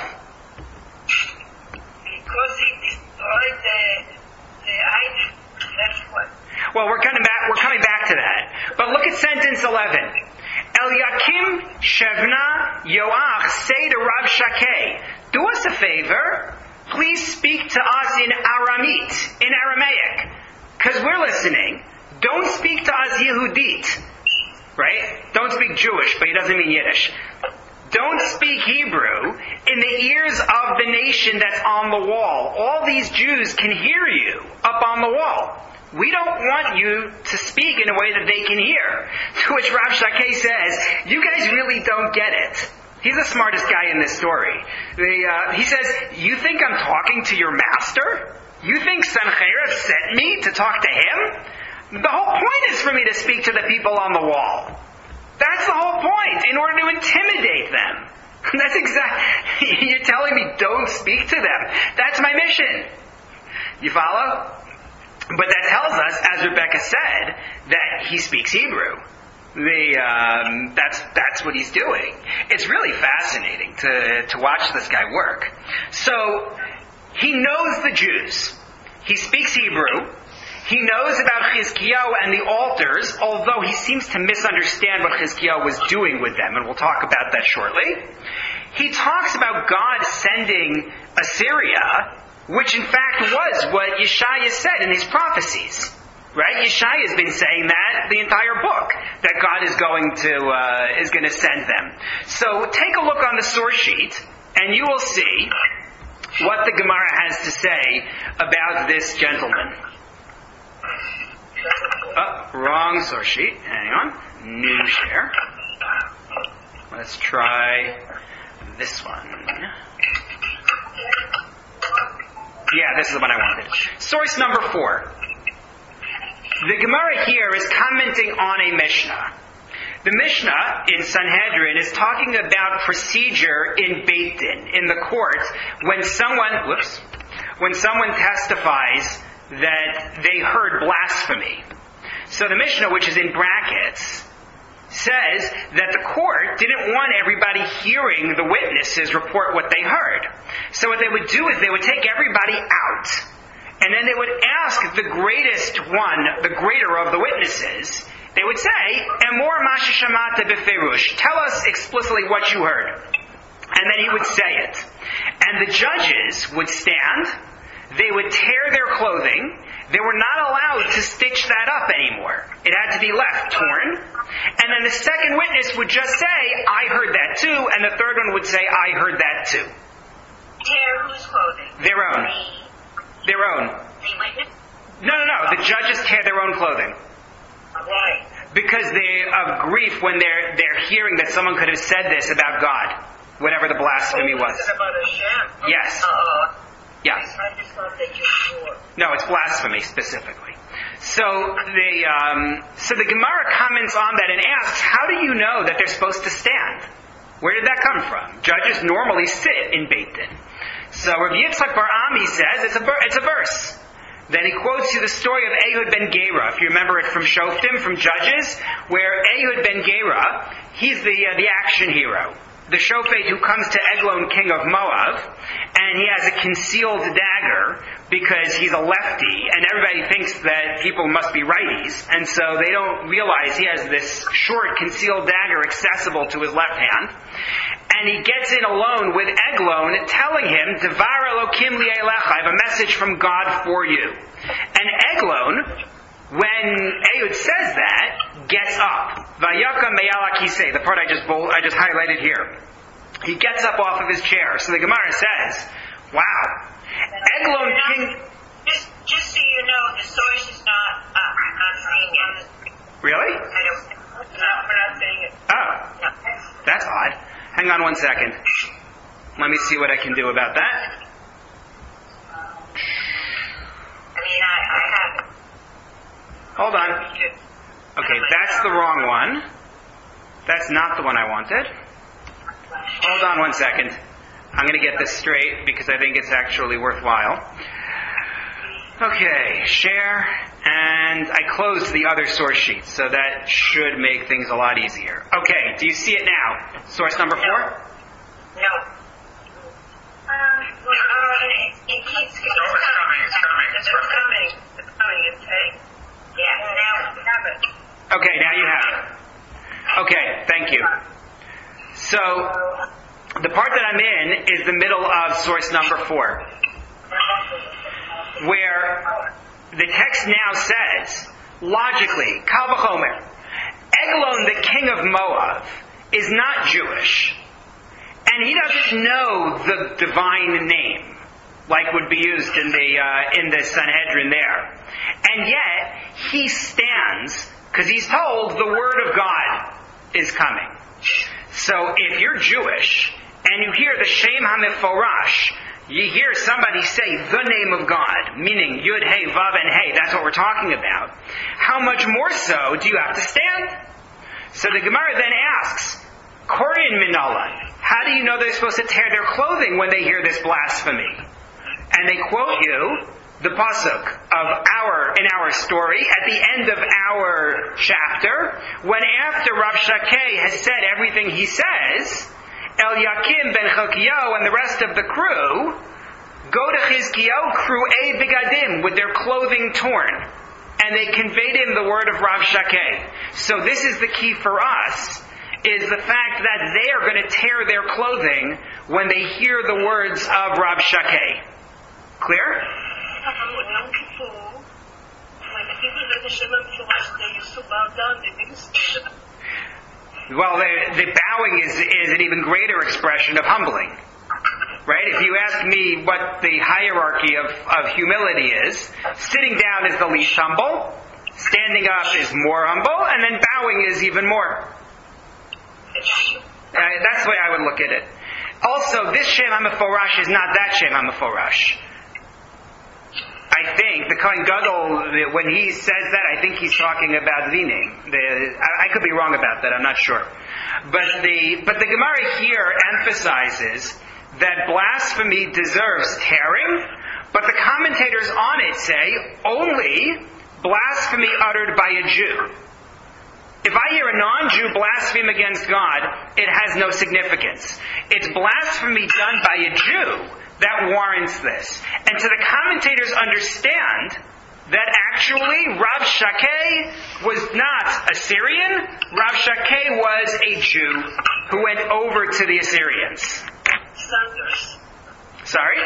Because he destroyed the idol. That's what. Well, we're coming back to that. But look at sentence 11. Eliakim Shevna Yoach say to Rav Shakeh, do us a favor. Please speak to us in Aramaic. Because we're listening. Don't speak to us Yehudit. Right? Don't speak Jewish, but he doesn't mean Yiddish. Don't speak Hebrew in the ears of the nation that's on the wall. All these Jews can hear you up on the wall. We don't want you to speak in a way that they can hear. To which Rav Shakeh says, you guys really don't get it. He's the smartest guy in this story. He says, you think I'm talking to your master? You think Sancherib sent me to talk to him? The whole point is for me to speak to the people on the wall. That's the whole point, in order to intimidate them. That's exactly... You're telling me don't speak to them. That's my mission. You follow? But that tells us, as Rebecca said, that he speaks Hebrew. That's what he's doing. It's really fascinating to watch this guy work. So, he knows the Jews. He speaks Hebrew. He knows about Chizkiyahu and the altars, although he seems to misunderstand what Chizkiyahu was doing with them, and we'll talk about that shortly. He talks about God sending Assyria, which in fact was what Yeshaya said in his prophecies. Right? Yeshaya has been saying that the entire book, that God is going to send them. So take a look on the source sheet, and you will see what the Gemara has to say about this gentleman. Oh, wrong source sheet. Hang on. New share. Let's try this one. Yeah, this is the one I wanted. Source number 4. The Gemara here is commenting on a Mishnah. The Mishnah in Sanhedrin is talking about procedure in Beit Din, in the court, when someone testifies that they heard blasphemy. So the Mishnah, which is in brackets, says that the court didn't want everybody hearing the witnesses report what they heard. So what they would do is they would take everybody out, and then they would ask the greatest one, the greater of the witnesses, they would say, Emor Masha Shamata Beferush, tell us explicitly what you heard. And then he would say it. And the judges would stand, they would tear their clothing, they were not allowed to stitch that up anymore. It had to be left torn. And then the second witness would just say, I heard that too, and the third one would say, I heard that too. Tear whose clothing? Their own. Their own. The witness? No. The judges tear their own clothing. Why? Because of grief when they're hearing that someone could have said this about God, whatever the blasphemy was. About Hashem? Yes. Yeah. I just thought that you swore. No, it's blasphemy specifically. So the Gemara comments on that and asks, how do you know that they're supposed to stand? Where did that come from? Judges normally sit in Beit Din. So Rabbi Yitzchak Bar Ami says it's a verse. Then he quotes you the story of Ehud ben Gera, if you remember it from Shoftim, from Judges, where Ehud ben Gera, he's the action hero. The Shofet who comes to Eglon, king of Moab, and he has a concealed dagger because he's a lefty, and everybody thinks that people must be righties, and so they don't realize he has this short concealed dagger accessible to his left hand. And he gets in alone with Eglon, telling him, Devar Elokim li elecha, I have a message from God for you. And Eglon, when Ehud says that, gets up. Vayakam me'al hakisei, the part I just highlighted here. He gets up off of his chair. So the Gemara says, wow. Eglon king... Just so you know, the source is not saying it. Really? We're not saying it. Oh. No. That's odd. Hang on one second. Let me see what I can do about that. I have it. Hold on. Okay, that's the wrong one. That's not the one I wanted. Hold on one second. I'm going to get this straight because I think it's actually worthwhile. Okay, share, and I closed the other source sheet, so that should make things a lot easier. Okay, do you see it now? Source number 4? No. It keeps coming. It's coming. Yeah, now we have it. Okay, now you have it. Okay, thank you. So, the part that I'm in is the middle of source number 4, where the text now says, logically, Kal v'chomer, Eglon, the king of Moab, is not Jewish, and he doesn't know the divine name, like would be used in the Sanhedrin there. And yet, he stands, because he's told the word of God is coming. So if you're Jewish, and you hear the Shem HaMeforash, you hear somebody say the name of God, meaning Yud, Hey, Vav, and Hey, that's what we're talking about, how much more so do you have to stand? So the Gemara then asks, Korin Minala, how do you know they're supposed to tear their clothing when they hear this blasphemy? And they quote you the pasuk in our story at the end of our chapter, when after Rav Shakeh has said everything he says, Eliakim ben Chelkiyahu and the rest of the crew go to Chizkiyahu Kru'ei Bigadim with their clothing torn, and they conveyed him the word of Rav Shakeh. So this is the key for us, is the fact that they are going to tear their clothing when they hear the words of Rav Shakeh. Clear? Well, the bowing is an even greater expression of humbling. Right? If you ask me what the hierarchy of humility is, sitting down is the least humble, standing up is more humble, and then bowing is even more. That's the way I would look at it. Also, this Shem HaMeforash is not that Shem HaMeforash. I think the Kohen Gadol, when he says that, I think he's talking about the name. I could be wrong about that. I'm not sure. But the Gemara here emphasizes that blasphemy deserves tearing, But the commentators on it say, only blasphemy uttered by a Jew. If I hear a non-Jew blaspheme against God, it has no significance. It's blasphemy done by a Jew that warrants this. And so the commentators understand that actually Rav Shakkei was not Assyrian. Rav Shakkei was a Jew who went over to the Assyrians. Sorry?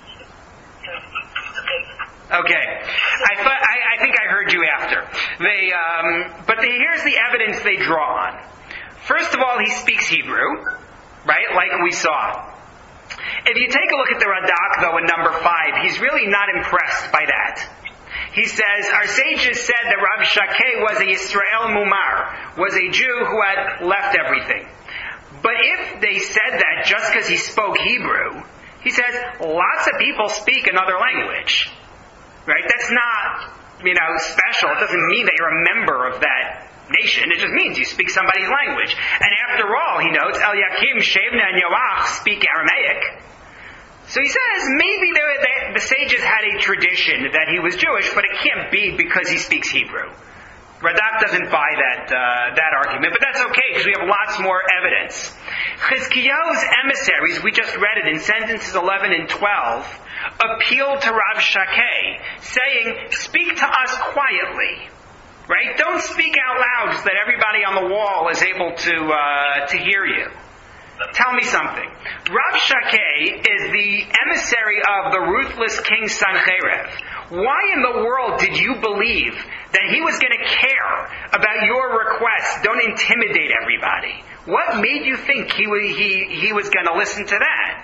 Okay. I think I heard you after. Here's the evidence they draw on. First of all, he speaks Hebrew, right? Like we saw. If you take a look at the Radak, though, in number 5, he's really not impressed by that. He says, our sages said that Rav Shakkei was a Yisrael Mumar, was a Jew who had left everything. But if they said that just because he spoke Hebrew, he says, lots of people speak another language. Right? That's not, special. It doesn't mean that you're a member of that nation. It just means you speak somebody's language. And after all, he notes, Eliakim, Shebna, and Yoach speak Aramaic. So he says, maybe the sages had a tradition that he was Jewish, but it can't be because he speaks Hebrew. Radak doesn't buy that argument, but that's okay because we have lots more evidence. Chizkiyahu's emissaries, we just read it in sentences 11 and 12, appealed to Rav Shakkei, saying, speak to us quietly. Right? Don't speak out loud so that everybody on the wall is able to hear you. Tell me something. Rav Shakkei is the emissary of the ruthless king Sancherev. Why in the world did you believe that he was going to care about your request? Don't intimidate everybody. What made you think he was going to listen to that?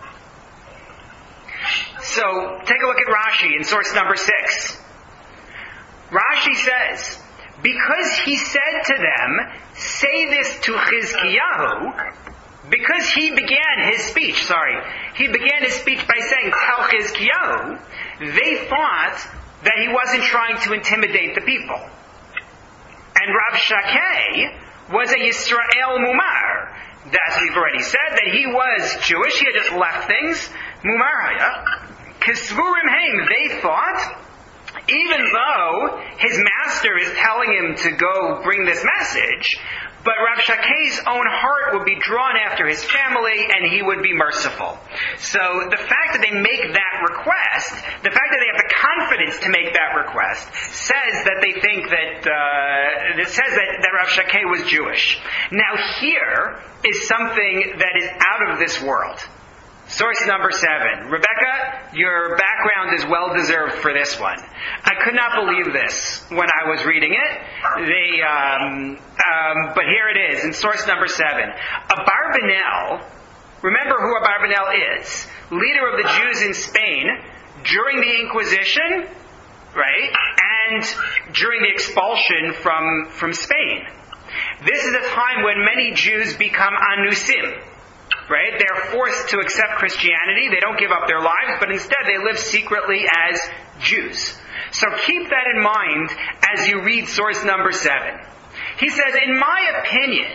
So, take a look at Rashi in source number 6. Rashi says, because he said to them, say this to Chizkiyahu, because he began his speech by saying, tell Chizkiyahu, they thought that he wasn't trying to intimidate the people. And Rav Shakkei was a Yisrael Mumar. As we've already said, that he was Jewish, he had just left things. Mumar haya. Kisvurim heim, they thought, even though his master is telling him to go bring this message, but Rav Shakkei's own heart would be drawn after his family and he would be merciful. So the fact that they make that request, the fact that they have the confidence to make that request, says that they think that Rav Shakkei was Jewish. Now here is something that is out of this world. Source number 7. Rebecca, your background is well deserved for this one. I could not believe this when I was reading it. But here it is in source number 7. Abarbanel, remember who Abarbanel is? Leader of the Jews in Spain during the Inquisition, right? And during the expulsion from Spain. This is a time when many Jews become anusim. Right? They're forced to accept Christianity. They don't give up their lives, but instead they live secretly as Jews. So keep that in mind as you read source number 7. He says, in my opinion,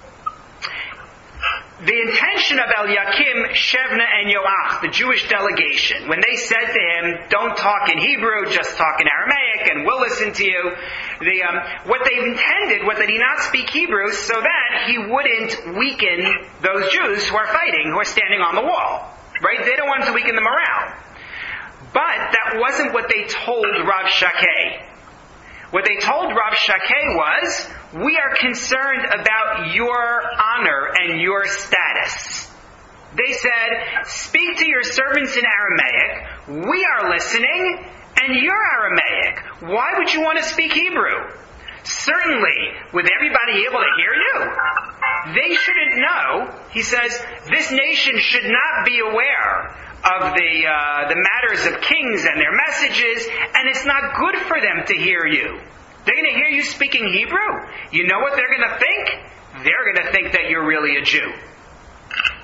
the intention of Eliakim, Shebna, and Yoach, the Jewish delegation, when they said to him, don't talk in Hebrew, just talk in Aramaic, and we'll listen to you, what they intended was that he not speak Hebrew so that he wouldn't weaken those Jews who are fighting, who are standing on the wall. Right? They don't want him to weaken the morale. But that wasn't what they told Rav Shakkei. What they told Rav Shakkei was, we are concerned about your honor and your status. They said, speak to your servants in Aramaic, we are listening, and you're Aramaic. Why would you want to speak Hebrew? Certainly, with everybody able to hear you. They shouldn't know, he says, this nation should not be aware of the matters of kings and their messages, and it's not good for them to hear you. They're going to hear you speaking Hebrew. You know what they're going to think? They're going to think that you're really a Jew. Certainly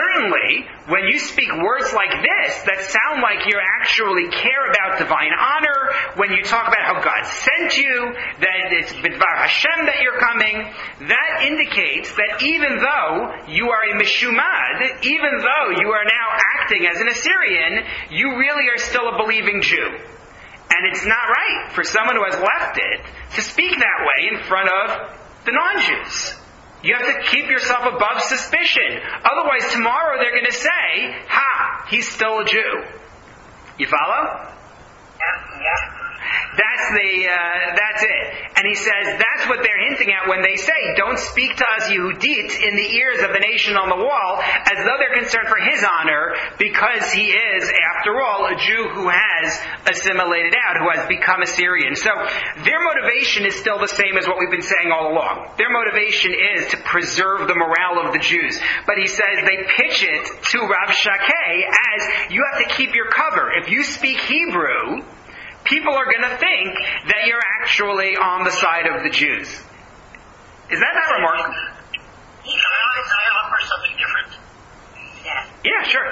certainly, when you speak words like this that sound like you actually care about divine honor, when you talk about how God sent you, that it's Bidvar Hashem that you're coming, that indicates that even though you are a Meshumad, even though you are now acting as an Assyrian, you really are still a believing Jew. And it's not right for someone who has left it to speak that way in front of the non-Jews. You have to keep yourself above suspicion. Otherwise, tomorrow they're going to say, ha, he's still a Jew. You follow? Yeah. That's it. And he says that's what they're hinting at when they say, don't speak to us Yehudit in the ears of the nation on the wall, as though they're concerned for his honor, because he is, after all, a Jew who has assimilated out, who has become Assyrian. So their motivation is still the same as what we've been saying all along. Their motivation is to preserve the morale of the Jews. But he says they pitch it to Rav Shakeh as, you have to keep your cover. If you speak Hebrew, people are going to think that you're actually on the side of the Jews. Is that not remarkable? Can I offer something different? Yeah, sure.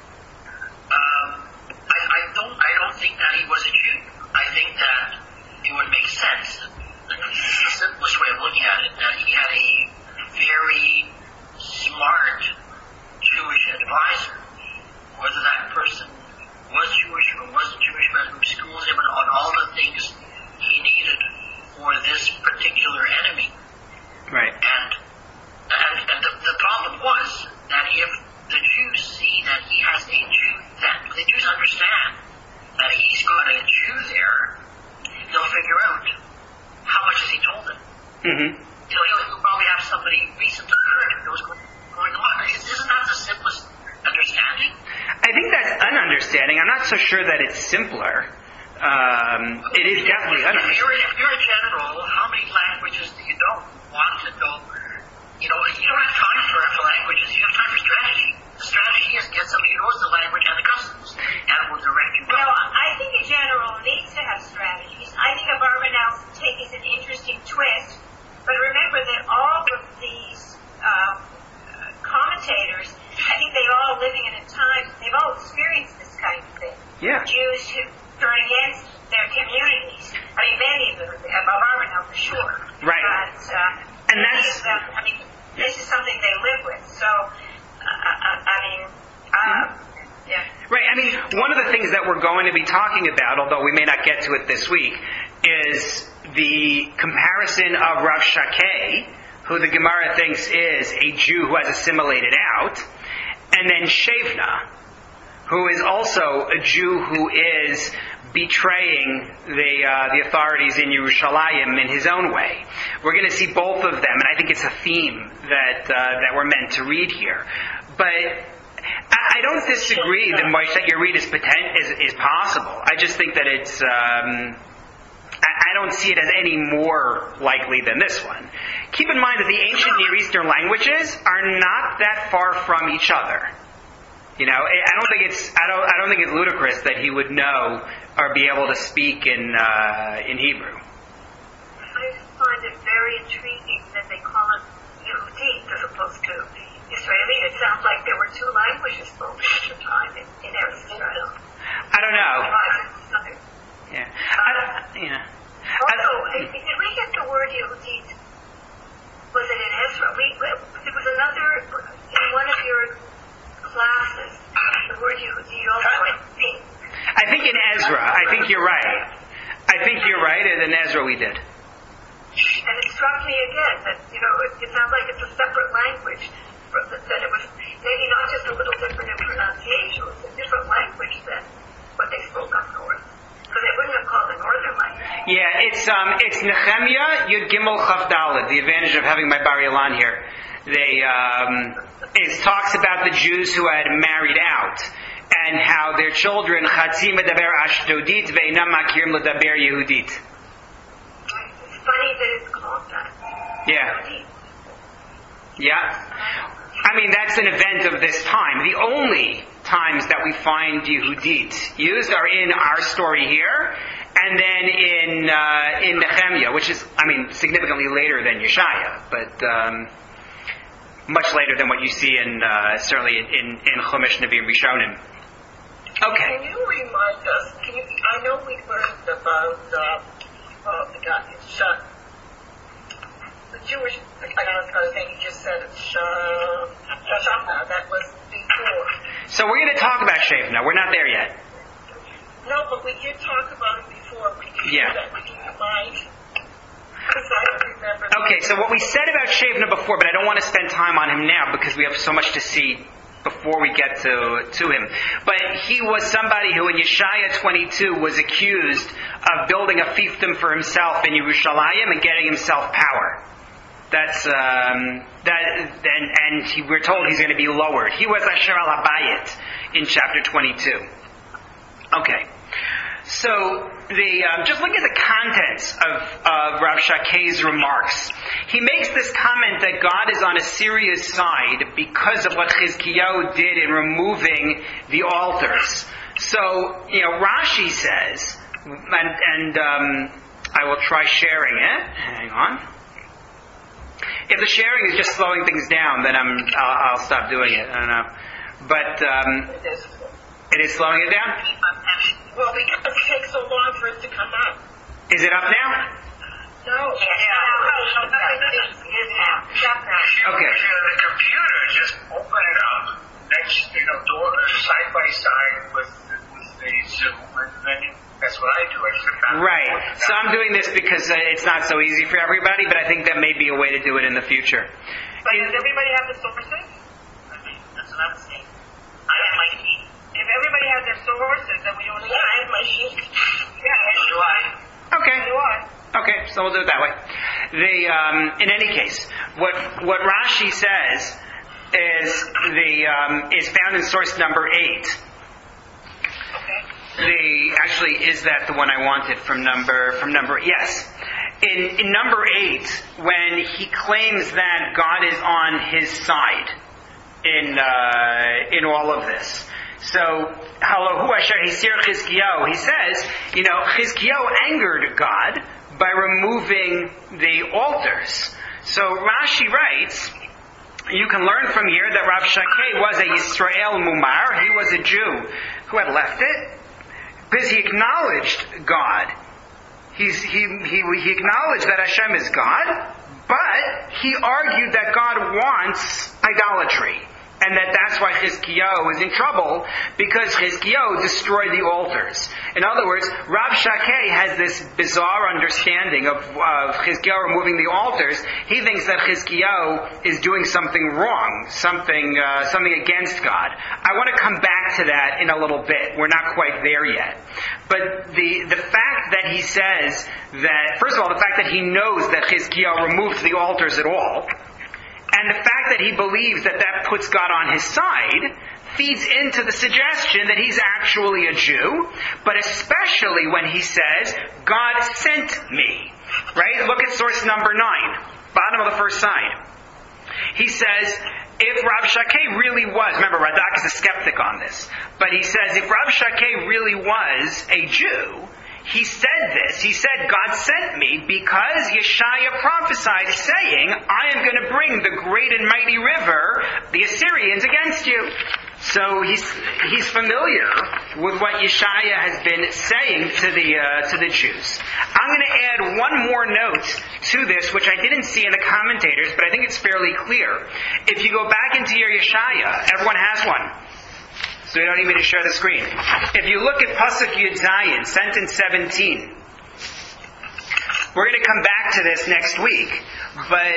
I don't think that he was a Jew. I think that it would make sense. The simplest way of looking at it, that he had a very smart Jewish advisor. Whether that person was Jewish or wasn't Jewish, but who schools him on all the things he needed for this particular enemy. Right. And the problem was that if the Jews see that he has a Jew, that the Jews understand that he's got a Jew there, they'll figure out how much has he told them. Mm-hmm. He'll probably have somebody recent to hurt who knows what's going on. Isn't that the simplest understanding? I think that's an understanding. I'm not so sure that it's simpler. It is definitely an understanding. If you're a general, how many languages do you don't want to know? You don't have time for languages. You have time for strategy. The strategy is get somebody who knows the language and the customs, and will direct you. No, I think a general needs to have strategies. I think Abarbanel's take is an interesting twist, but remember that all of these commentators, I think they're all living in a time, they've all experienced this kind of thing. Yeah. Jews who turn against their communities. I mean, many of them, Abarbanel for sure. Right. But, and that's... this is something they live with. So, yeah. Right, I mean, one of the things that we're going to be talking about, although we may not get to it this week, is the comparison of Rav Shakeh, who the Gemara thinks is a Jew who has assimilated out, and then Shevna, who is also a Jew who is betraying the authorities in Yerushalayim in his own way. We're going to see both of them, and I think it's a theme that we're meant to read here. But I don't disagree that your read is possible. I just think that it's... I don't see it as any more likely than this one. Keep in mind that the ancient Near Eastern languages are not that far from each other. I don't think it's ludicrous that he would know or be able to speak in Hebrew. I find it very intriguing that they call it Yehudit as opposed to Israeli. It sounds like there were two languages spoken at the time in Eretz Israel. I don't know. Yeah. Also, did we get the word Yehudit? Was it in Ezra? There was another, in one of your classes, the word Yehudit also, I think in Ezra. I think you're right. And in Ezra we did. And it struck me again that, it sounds like it's a separate language. That it was maybe not just a little different in pronunciation, it was a different language than what they spoke up north. So they wouldn't have called it northern language. Yeah, it's Nehemiah Yud Gimel Chaf Daled. The advantage of having my Bar Ilan here. It talks about the Jews who had married out and how their children Chatzi Medaber Ashdodit ve'inam makirim ledaber Yehudit. It's funny that it's called that. Yeah. Yeah. I mean, that's an event of this time. The only times that we find Yehudit used are in our story here, and then in Nehemiah, which is, significantly later than Yeshaya. much later than what you see in certainly in Chumash Nevi'im Rishonim. Okay. Can you remind us? I know we learned about the Jewish. I was going to say you just said it's Shana. That was before. So we're going to talk about Shevna. We're not there yet. No, but we did talk about it before. Would you Yeah. do that? Would you mind? Because I don't remember. Okay, so what we said about Shevna before, but I don't want to spend time on him now because we have so much to see before we get to him. But he was somebody who in Yeshaya 22 was accused of building a fiefdom for himself in Yerushalayim and getting himself power. That's and we're told he's going to be lowered. He was Asher al Habayit in chapter 22. Okay. So just look at the contents of Rav Shakei's remarks. He makes this comment that God is on Assyria's side because of what Chizkiyahu did in removing the altars. So, Rashi says, and I will try sharing it. Hang on. If the sharing is just slowing things down, then I'll stop doing it. I don't know. But it is slowing it down? Well, because it takes so long for it to come up. Is it up now? No. Okay. The computer, just open it up next, door side by side with the Zoom, and then that's what I do. I flip out. Right. So I'm doing this because it's not so easy for everybody, but I think that may be a way to do it in the future. But does everybody have the sources? That's what I'm saying. I have my sheet. If everybody has their sources, then we don't. Yeah, I have my sheet. Yeah, So do I. Okay. so do I. Okay, so we'll do it that way. In any case, what Rashi says is found in source number 8. Okay. Actually, is that the one I wanted from number? Yes. In number 8, when he claims that God is on his side in all of this. So, Halahu Asher Hisir Chizkiyahu, he says, Chizkiyahu angered God by removing the altars. So Rashi writes, you can learn from here that Rav Shakei was a Yisrael Mumar, he was a Jew who had left it, because he acknowledged God. He acknowledged that Hashem is God, but he argued that God wants idolatry. And that's why Chizkiyahu is in trouble, because Chizkiyahu destroyed the altars. In other words, Rav Shakei has this bizarre understanding of Chizkiyahu removing the altars. He thinks that Chizkiyahu is doing something wrong, something against God. I want to come back to that in a little bit. We're not quite there yet. But the fact that he says that, first of all, the fact that he knows that Chizkiyahu removed the altars at all, and the fact that he believes that puts God on his side feeds into the suggestion that he's actually a Jew, but especially when he says, God sent me. Right? Look at source number 9, bottom of the first side. He says, if Rav Shakei really was, remember Radak is a skeptic on this, but he says, if Rav Shakei really was a Jew, he said this. He said, God sent me because Yeshaya prophesied saying, I am going to bring the great and mighty river, the Assyrians, against you. So he's familiar with what Yeshaya has been saying to the Jews. I'm going to add one more note to this, which I didn't see in the commentators, but I think it's fairly clear. If you go back into your Yeshaya, everyone has one. So you don't need me to share the screen. If you look at Pasuk Yud Zayin, sentence 17, we're going to come back to this next week, but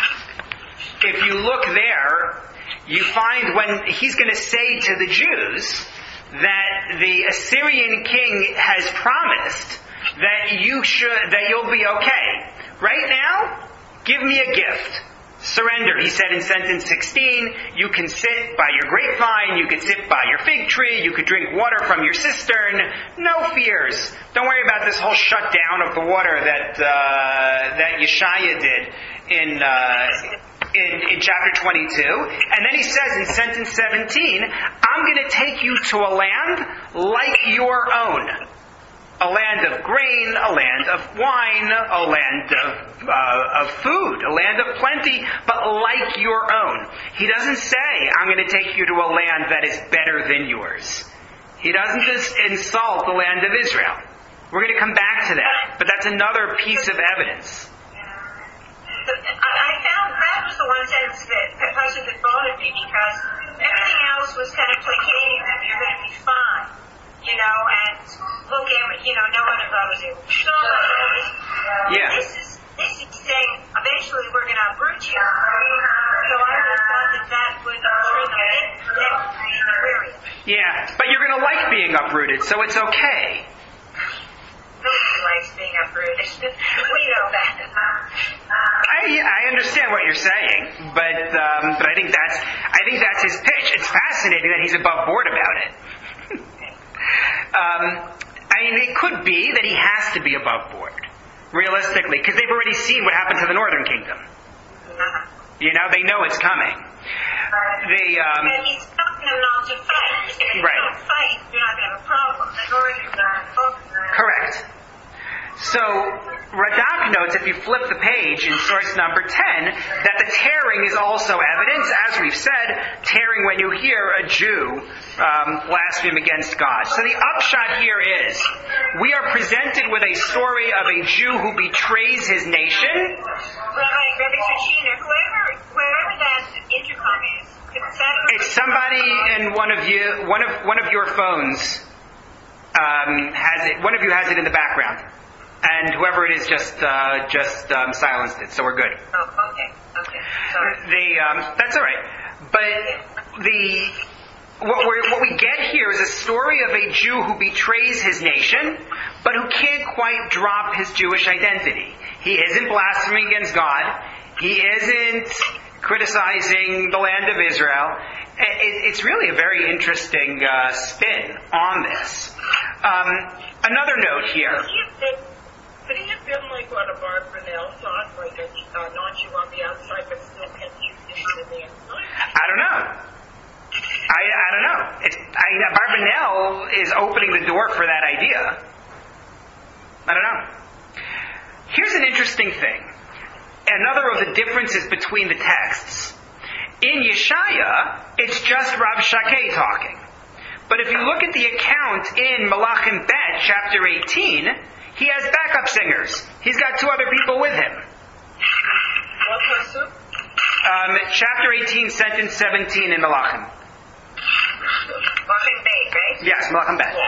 if you look there, you find when he's going to say to the Jews that the Assyrian king has promised that you'll be okay. Right now, give me a gift. Surrender. He said in sentence 16, you can sit by your grapevine, you could sit by your fig tree, you could drink water from your cistern. No fears. Don't worry about this whole shutdown of the water that Yeshaya did in chapter 22. And then he says in sentence 17, I'm going to take you to a land like your own. A land of grain, a land of wine, a land of food, a land of plenty, but like your own. He doesn't say, I'm going to take you to a land that is better than yours. He doesn't just insult the land of Israel. We're going to come back to that, but that's another piece of evidence. I found that was the one sentence that possibly bothered me, because everything else was kind of placating them. You're going to be fine, and look at, no one of us is so much. Yeah. This is saying eventually we're going to uproot you. So I would have thought that would turn them in. Yeah, but you're going to like being uprooted, so it's okay. Nobody likes being uprooted. We know that. I understand what you're saying, but I think that's his pitch. It's fascinating that he's above board about it. It could be that he has to be above board, realistically, because they've already seen what happened to the Northern Kingdom. They know it's coming. And he's telling them not to fight. If you don't fight, you're not going to have a problem. Correct. So, Radak notes, if you flip the page in source number 10, that the tearing is also evidence. As we've said, tearing when you hear a Jew blaspheme against God. So the upshot here is, we are presented with a story of a Jew who betrays his nation. Rabbi Shachina, whoever that intercom is, it's somebody in one of your phones has it. One of you has it in the background. And whoever it is just silenced it, so we're good. Oh, okay. Sorry. That's all right. But what we get here is a story of a Jew who betrays his nation, but who can't quite drop his Jewish identity. He isn't blaspheming against God. He isn't criticizing the land of Israel. It's really a very interesting spin on this. Another note here. Could he have been like what a Barb Brunel thought, like a non-Jew on the outside, but still kept you in the inside? I don't know. I don't know. Barb Brunel is opening the door for that idea. I don't know. Here's an interesting thing. Another of the differences between the texts. In Yeshaya, it's just Rav Shakeh talking. But if you look at the account in Malachim Bet, chapter 18, he has backup singers. He's got two other people with him. What was it? Chapter 18, sentence 17 in Malachim. Malachim Bet, right? Yes, Malachim Bet.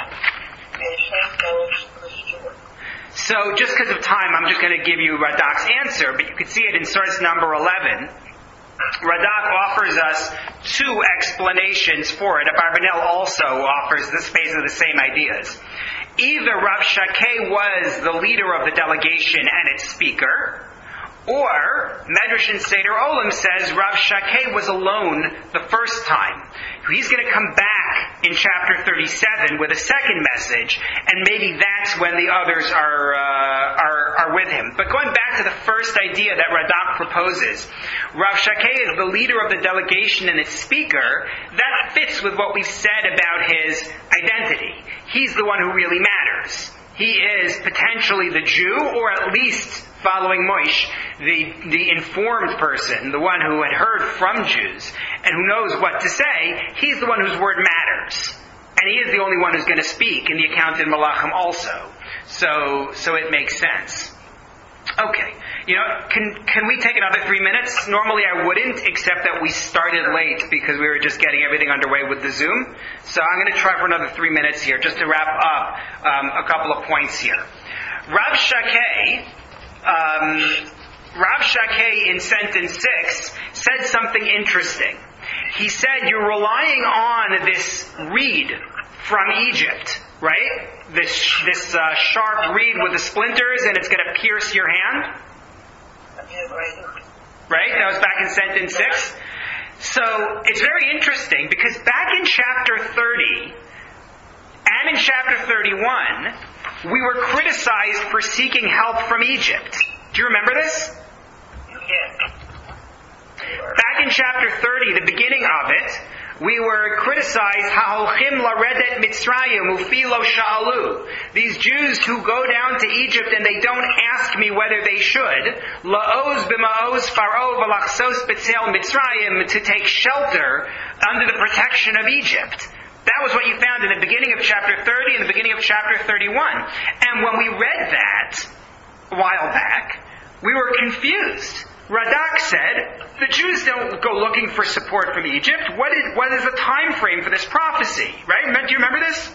So, just because of time, I'm just going to give you Radak's answer, but you can see it in source number 11. Radak offers us two explanations for it. Abarbanel also offers this phase of the same ideas. Either Rav Shakeh was the leader of the delegation and its speaker, or Medrash and Seder Olam says Rav Shakeh was alone the first time. He's going to come back in chapter 37 with a second message, and maybe that's when the others are with him. But going back to the first idea that Radak proposes, Rav Shakeh is the leader of the delegation and its speaker. That fits with what we've said about his identity. He's the one who really matters. He is potentially the Jew, or at least, following Moshe, the informed person, the one who had heard from Jews, and who knows what to say. He's the one whose word matters. And he is the only one who's going to speak in the account in Malachim also. So it makes sense. Okay. Can we take another 3 minutes? Normally I wouldn't, except that we started late because we were just getting everything underway with the Zoom. So I'm going to try for another 3 minutes here, just to wrap up a couple of points here. Rav Shakeh in sentence 6 said something interesting. He said, you're relying on this reed from Egypt, right? This sharp reed with the splinters, and it's going to pierce your hand. Right? That was back in sentence 6. So it's very interesting because back in chapter 30 and in chapter 31, we were criticized for seeking help from Egypt. Do you remember this? Yes. Back in chapter 30, the beginning of it, We were criticized, Ha'olchim laredet Mitzrayim ufilo sha'alu. These Jews who go down to Egypt and they don't ask me whether they should. La'oz b'ma'oz faro v'lachsos b'tzel Mitzrayim, to take shelter under the protection of Egypt. That was what you found in the beginning of chapter 30 and the beginning of chapter 31. And when we read that a while back, we were confused. Radak said, the Jews don't go looking for support from Egypt. What is the time frame for this prophecy? Right? Do you remember this?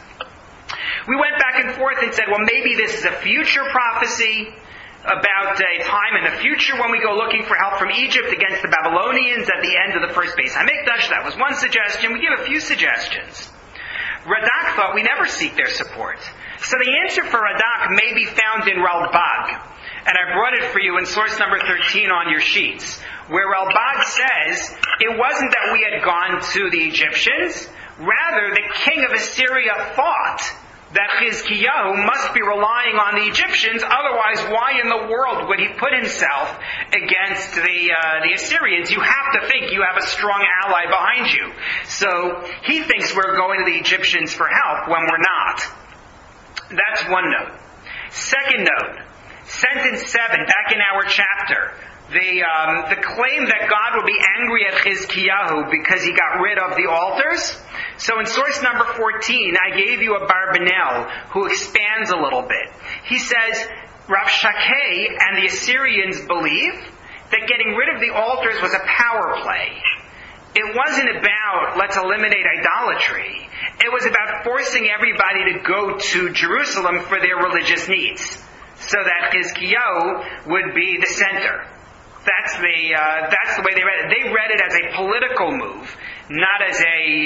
We went back and forth and said, well, maybe this is a future prophecy about a time in the future when we go looking for help from Egypt against the Babylonians at the end of the first Beis Hamikdash. That was one suggestion. We give a few suggestions. Radak thought we never seek their support. So the answer for Radak may be found in Ralbag. And I brought it for you in source number 13 on your sheets, where Ralbag says, it wasn't that we had gone to the Egyptians. Rather, the king of Assyria thought that Chizkiyahu must be relying on the Egyptians, otherwise why in the world would he put himself against the Assyrians? You have to think you have a strong ally behind you. So he thinks we're going to the Egyptians for help when we're not. That's one note. Second note, sentence 7, back in our chapter, the claim that God will be angry at Chizkiyahu because he got rid of the altars. So in source number 14, I gave you a Barbanel who expands a little bit. He says, Rav Shakeh and the Assyrians believe that getting rid of the altars was a power play. It wasn't about, let's eliminate idolatry. It was about forcing everybody to go to Jerusalem for their religious needs, so that Chizkiyahu would be the center. That's the way they read it. They read it as a political move, not as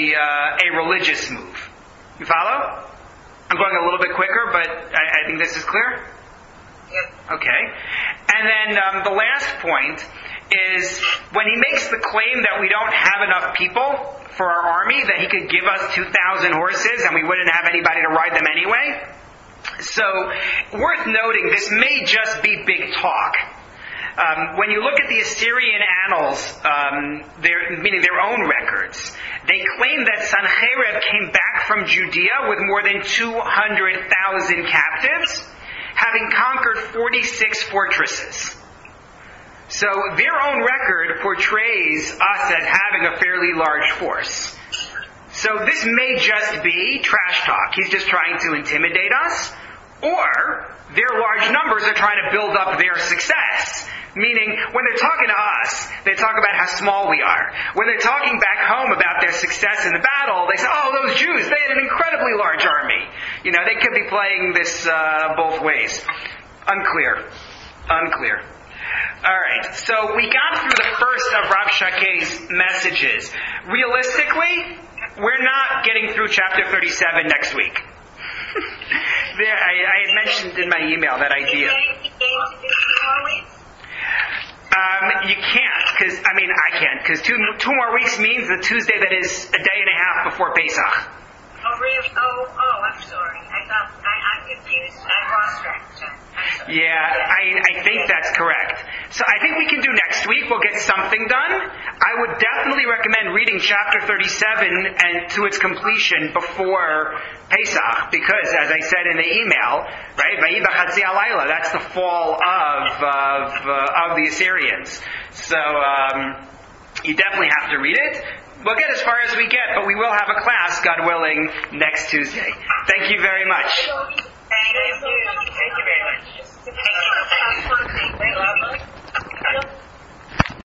a religious move. You follow? I'm going a little bit quicker, but I think this is clear? Yep. Okay. And then the last point is when he makes the claim that we don't have enough people for our army, that he could give us 2,000 horses and we wouldn't have anybody to ride them anyway. So, worth noting, this may just be big talk. When you look at the Assyrian annals, meaning their own records, they claim that Sanherib came back from Judea with more than 200,000 captives, having conquered 46 fortresses. So their own record portrays us as having a fairly large force. So this may just be trash talk. He's just trying to intimidate us. Or their large numbers are trying to build up their success. Meaning, when they're talking to us, they talk about how small we are. When they're talking back home about their success in the battle, they say, oh, those Jews, they had an incredibly large army. You know, they could be playing this both ways. Unclear. Alright, so we got through the first of Rav Shakeh's messages. Realistically, we're not getting through chapter 37 next week. I had mentioned in my email that idea. You can't, because, I can't, because two more weeks means the Tuesday that is a day and a half before Pesach. Oh, really? Oh, I'm sorry. I'm confused. I lost track. Yeah, I think that's correct. So I think we can do next week. We'll get something done. I would definitely recommend reading chapter 37 and to its completion before Pesach, because as I said in the email, right, Vayi b'chatzi halayla, that's the fall of the Assyrians. So you definitely have to read it. We'll get as far as we get, but we will have a class, God willing, next Tuesday. Thank you very much.